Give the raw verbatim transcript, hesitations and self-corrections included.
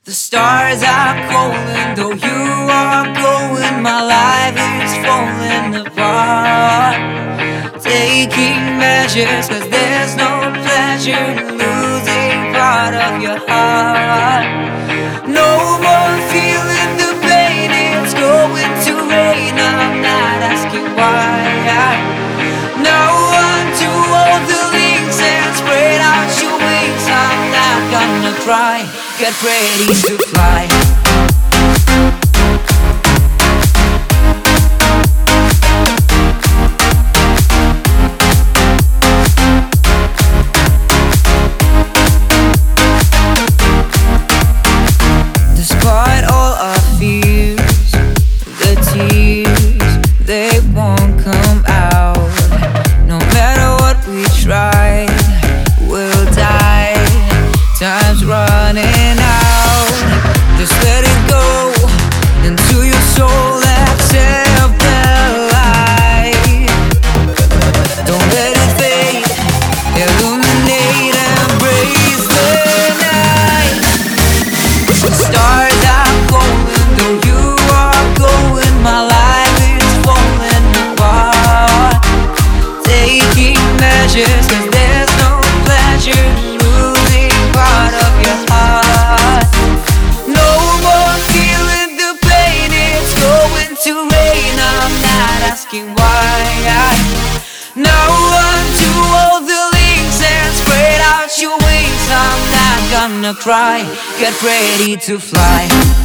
The stars are calling, though you are going. My life is falling apart. Taking measures, cause there's no pleasure in losing part of your heart. No more feeling the pain, it's going to rain. I'm not asking why. Now undo all the links and spread out your wings. I'm not gonna cry, get ready to fly. Despite all our fears, the tears, they won't come out. No matter what we try, we'll die. Time's running out. Just let it go into your soul, accept the light. Don't let it fade, illuminate, embrace the night. The stars are golden, though you are going. My life is falling apart. Taking measures, cause there's no pleasure in losing part of your heart. No more feeling the pain, it's going to rain. I'm not asking why. Now undo all the links and spread out your wings. I'm not gonna cry, get ready to fly.